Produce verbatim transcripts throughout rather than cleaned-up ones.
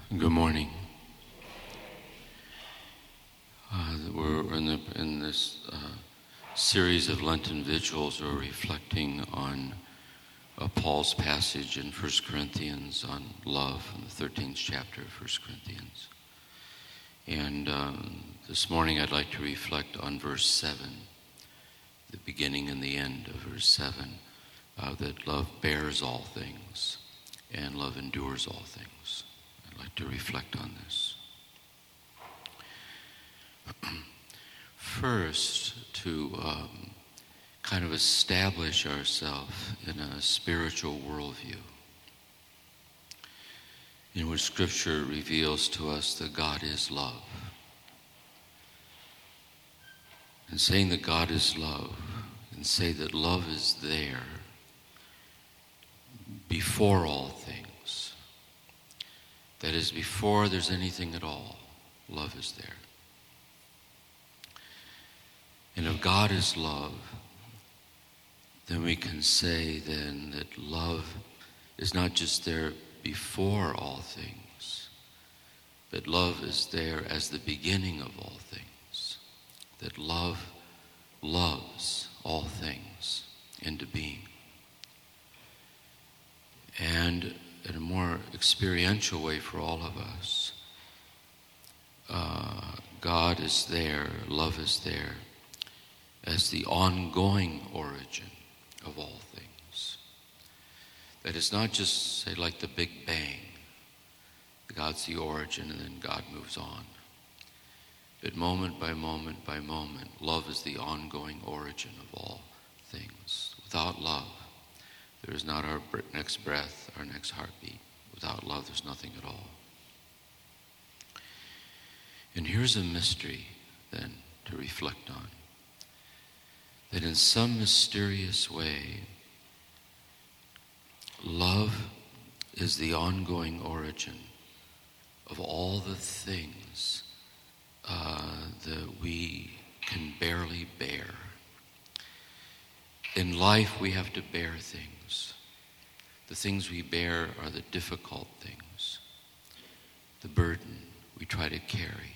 Good morning. Uh, we're in, the, in this uh, series of Lenten vigils. We're reflecting on uh, Paul's passage in First Corinthians on love, in the thirteenth chapter of First Corinthians. And um, this morning I'd like to reflect on verse seven, the beginning and the end of verse seven, uh, that love bears all things and love endures all things. I'd like to reflect on this. First, to um, kind of establish ourselves in a spiritual worldview, in which Scripture reveals to us that God is love. And saying that God is love, and say that love is there before all things. That is, before there's anything at all, love is there. And if God is love, then we can say then that love is not just there before all things, but love is there as the beginning of all things. That love loves all things into being. And in a more experiential way for all of us, uh, God is there, love is there, as the ongoing origin of all things. That it's not just, say, like the Big Bang. God's the origin and then God moves on. But moment by moment by moment, love is the ongoing origin of all things. Without love, there is not our next breath, our next heartbeat. Without love, there's nothing at all. And here's a mystery, then, to reflect on. That in some mysterious way, love is the ongoing origin of all the things uh, that we can barely bear. In life, we have to bear things. The things we bear are the difficult things, the burden we try to carry.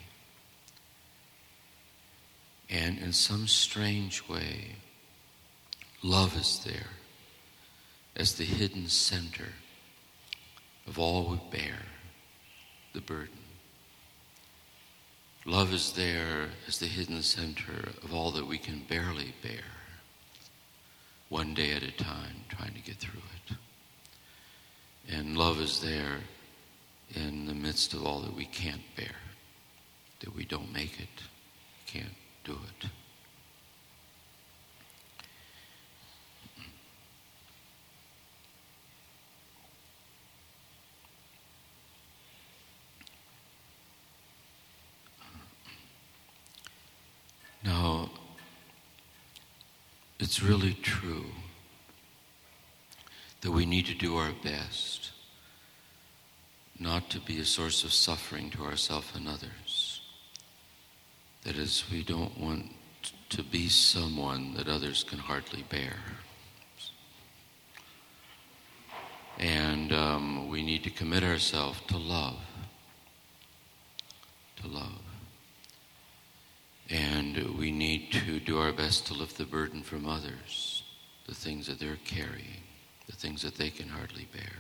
And in some strange way, love is there as the hidden center of all we bear, the burden. Love is there as the hidden center of all that we can barely bear, one day at a time, trying to get through it. And love is there in the midst of all that we can't bear, that we don't make it, can't do it. Now, it's really true that we need to do our best not to be a source of suffering to ourselves and others. That is, we don't want to be someone that others can hardly bear. And um, we need to commit ourselves to love. To love. And we need to do our best to lift the burden from others, the things that they're carrying, the things that they can hardly bear.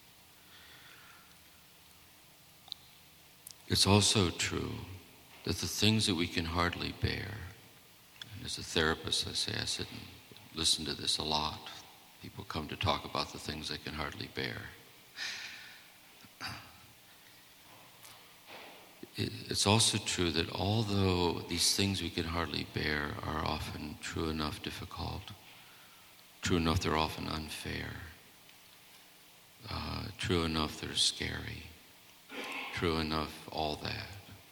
It's also true that the things that we can hardly bear, and as a therapist I say, I sit and listen to this a lot. People come to talk about the things they can hardly bear. It's also true that although these things we can hardly bear are often true enough difficult, true enough they're often unfair, uh, true enough they're scary, true enough all that.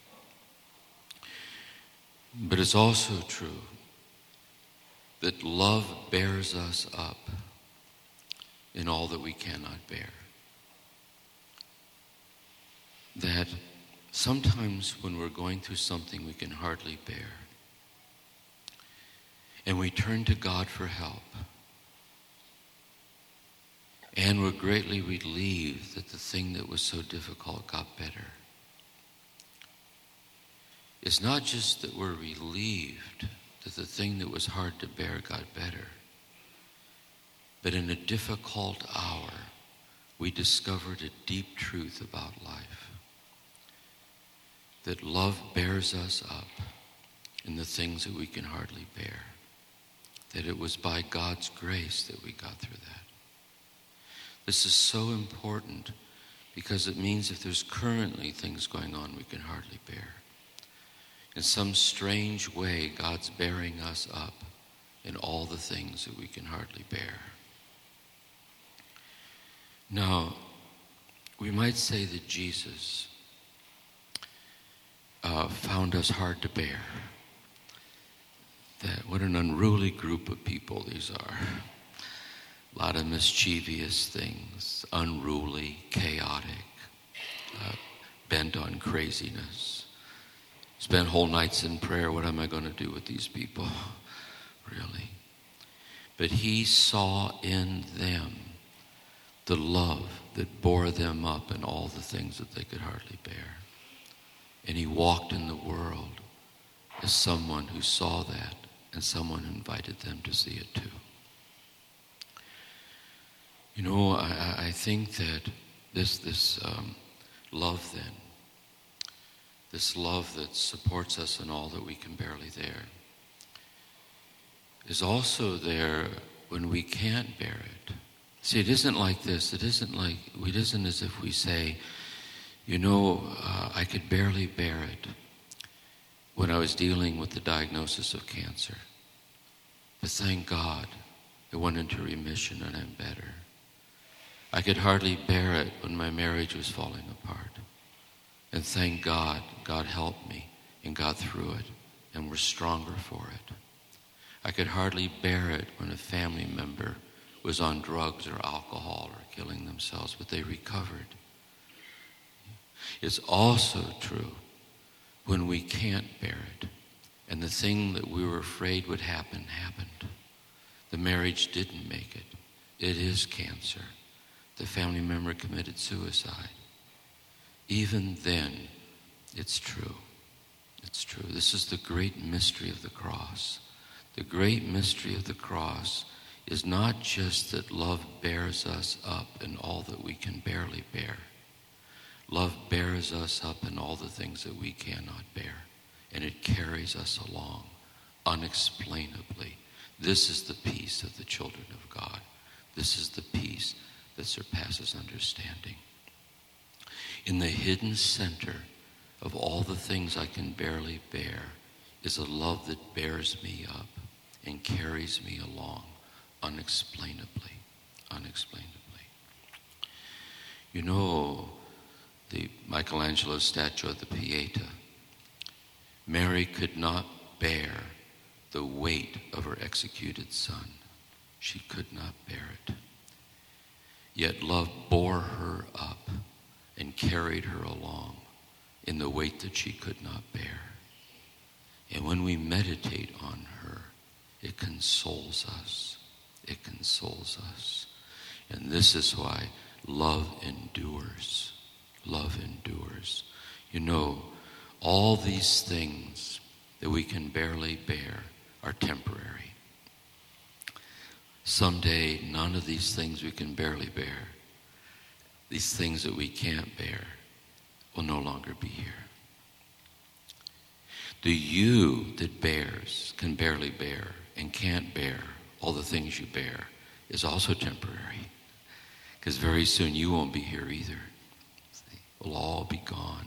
But it's also true that love bears us up in all that we cannot bear. That sometimes when we're going through something we can hardly bear, and we turn to God for help, and we're greatly relieved that the thing that was so difficult got better, is not just that we're relieved that the thing that was hard to bear got better, but in a difficult hour, we discovered a deep truth about life. That love bears us up in the things that we can hardly bear. That it was by God's grace that we got through that. This is so important because it means if there's currently things going on we can hardly bear, in some strange way, God's bearing us up in all the things that we can hardly bear. Now, we might say that Jesus uh, found us hard to bear. That what an unruly group of people these are. A lot of mischievous things, unruly, chaotic, uh, bent on craziness. Spend whole nights in prayer. What am I going to do with these people? Really? But he saw in them the love that bore them up in all the things that they could hardly bear. And he walked in the world as someone who saw that and someone who invited them to see it too. You know, I, I think that this, this um, love then, this love that supports us in all that we can barely bear, is also there when we can't bear it. See, it isn't like this. It isn't like, it isn't as if we say, you know, uh, I could barely bear it when I was dealing with the diagnosis of cancer. But thank God it went into remission and I'm better. I could hardly bear it when my marriage was falling apart. And thank God, God helped me and got through it and we're stronger for it. I could hardly bear it when a family member was on drugs or alcohol or killing themselves, but they recovered. It's also true when we can't bear it and the thing that we were afraid would happen happened. The marriage didn't make it. It is cancer. The family member committed suicide. Even then, it's true. It's true. This is the great mystery of the cross. The great mystery of the cross is not just that love bears us up in all that we can barely bear. Love bears us up in all the things that we cannot bear, and it carries us along unexplainably. This is the peace of the children of God. This is the peace that surpasses understanding. In the hidden center of all the things I can barely bear is a love that bears me up and carries me along unexplainably, unexplainably. You know, the Michelangelo statue of the Pieta, Mary could not bear the weight of her executed son. She could not bear it. Yet love bore her up and carried her along in the weight that she could not bear. And when we meditate on her, it consoles us. It consoles us. And this is why love endures. Love endures. You know, all these things that we can barely bear are temporary. Someday, none of these things we can barely bear, these things that we can't bear, will no longer be here. The you that bears, can barely bear, and can't bear all the things you bear is also temporary. Because very soon you won't be here either. We'll all be gone.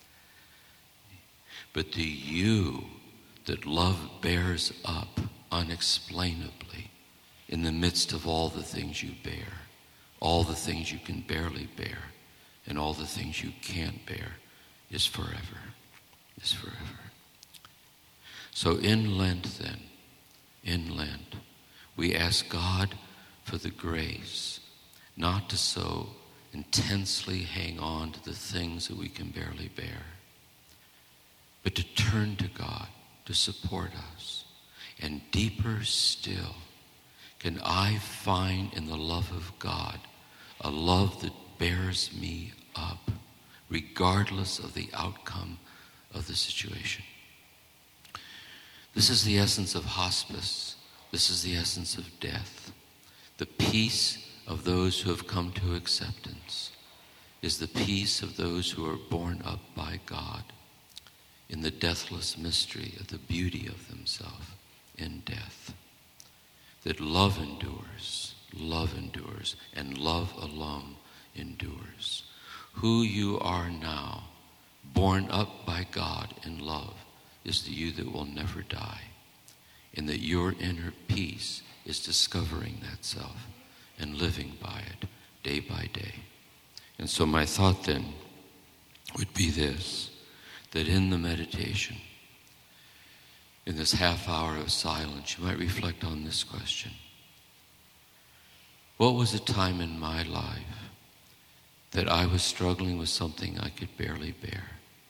But the you that love bears up unexplainably in the midst of all the things you bear, all the things you can barely bear, and all the things you can't bear, is forever. Is forever. So in Lent then, in Lent, we ask God for the grace not to so intensely hang on to the things that we can barely bear, but to turn to God to support us. And deeper still, can I find in the love of God a love that bears me up, regardless of the outcome of the situation. This is the essence of hospice. This is the essence of death. The peace of those who have come to acceptance is the peace of those who are borne up by God in the deathless mystery of the beauty of themselves in death. That love endures, love endures, and love alone endures. Who you are now, borne up by God in love, is the you that will never die. And that your inner peace is discovering that self and living by it day by day. And so my thought then would be this, that in the meditation, in this half hour of silence, you might reflect on this question. What was a time in my life that I was struggling with something I could barely bear?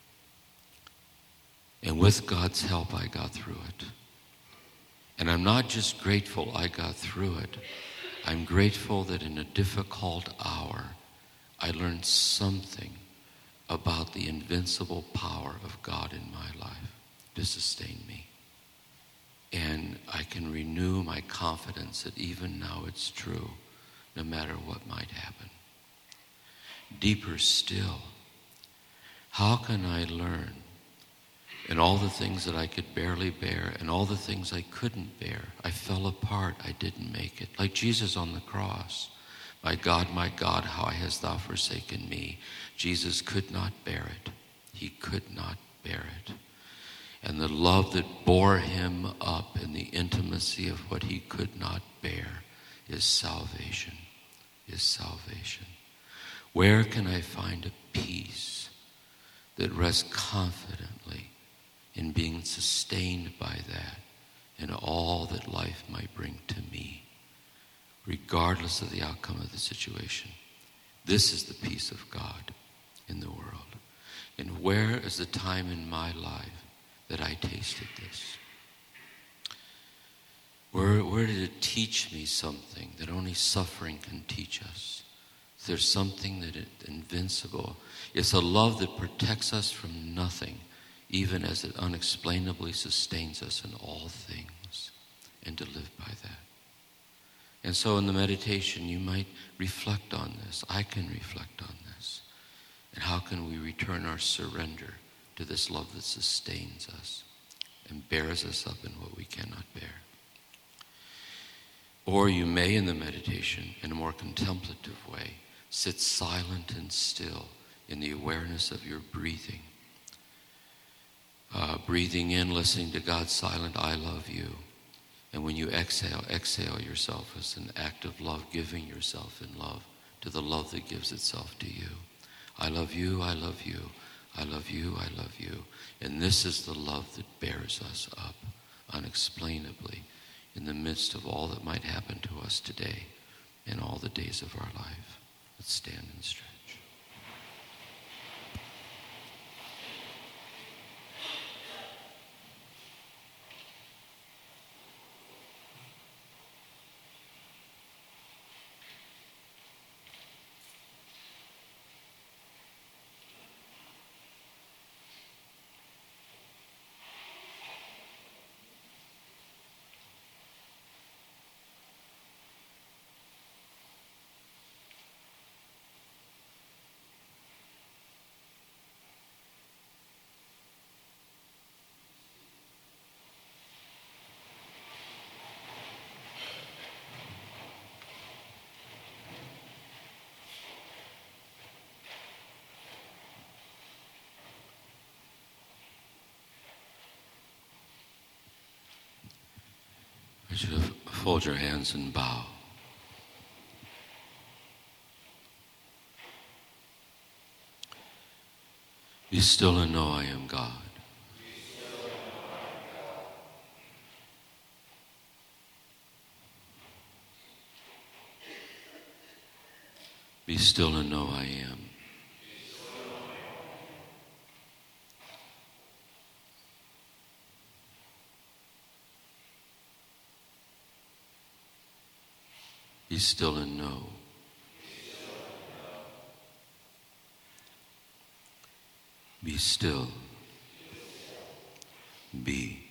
And with God's help, I got through it. And I'm not just grateful I got through it. I'm grateful that in a difficult hour, I learned something about the invincible power of God in my life to sustain me. And I can renew my confidence that even now it's true, no matter what might happen. Deeper still, how can I learn in all the things that I could barely bear and all the things I couldn't bear? I fell apart, I didn't make it. Like Jesus on the cross. My God, my God, how hast thou forsaken me? Jesus could not bear it. He could not bear it. And the love that bore him up in the intimacy of what he could not bear is salvation, is salvation. Where can I find a peace that rests confidently in being sustained by that and all that life might bring to me, regardless of the outcome of the situation? This is the peace of God in the world. And where is the time in my life that I tasted this? Where, where did it teach me something that only suffering can teach us? There's something that is invincible. It's a love that protects us from nothing, even as it unexplainably sustains us in all things, and to live by that. And so in the meditation, you might reflect on this. I can reflect on this. And how can we return our surrender to this love that sustains us and bears us up in what we cannot bear? Or you may, in the meditation, in a more contemplative way, sit silent and still in the awareness of your breathing. Uh, breathing in, listening to God's silent, I love you. And when you exhale, exhale yourself as an act of love, giving yourself in love to the love that gives itself to you. I love you, I love you, I love you, I love you. And this is the love that bears us up unexplainably in the midst of all that might happen to us today and all the days of our life. Let's stand and stretch. I should fold your hands and bow. Be still and know I am God. Be still and know I am. Be still and know. Be still. Be.